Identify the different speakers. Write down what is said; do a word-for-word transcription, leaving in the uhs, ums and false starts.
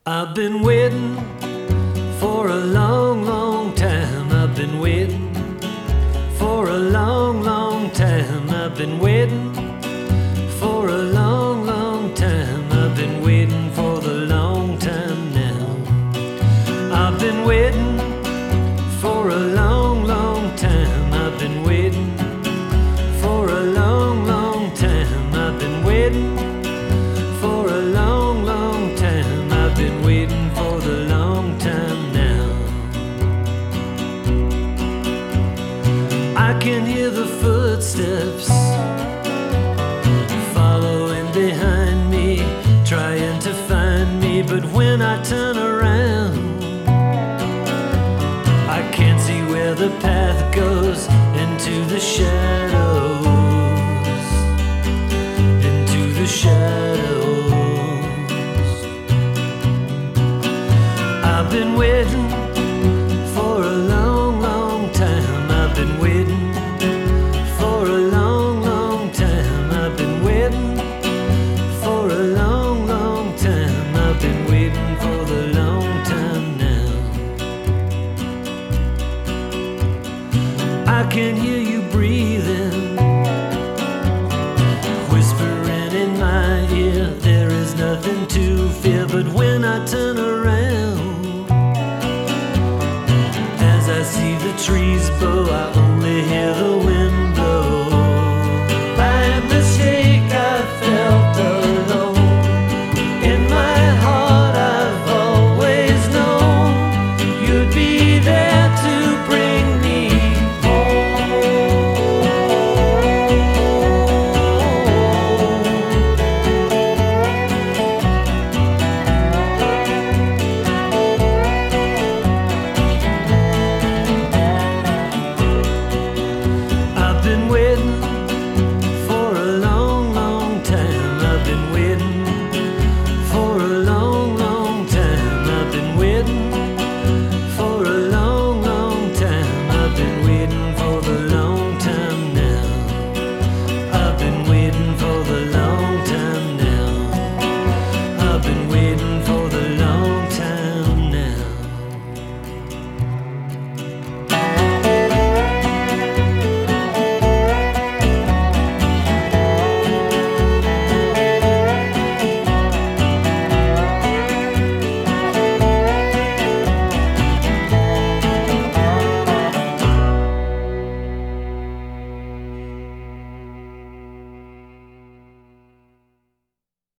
Speaker 1: I've been waiting for a long, long time. I've been waiting for a long, long time. I've been waiting for a long, long time. I've been waiting for the long time now. I've been waiting for a long, long time. I've been waiting for a long, long time. I've been waiting for a long, long time. I've been waiting for the long time now. I can hear the footsteps following behind me, trying to find me, but when I turn around, I can't see where the path goes. Into the shadows, into the shadows. I've been waiting for a long, long time. I've been waiting for a long, long time. I've been waiting for a long, long time. I've been waiting for the long time now. I can hear you breathing, whispering in my ear, there is nothing to fear. But when I turn around, as I see the trees bow, I only hear the wind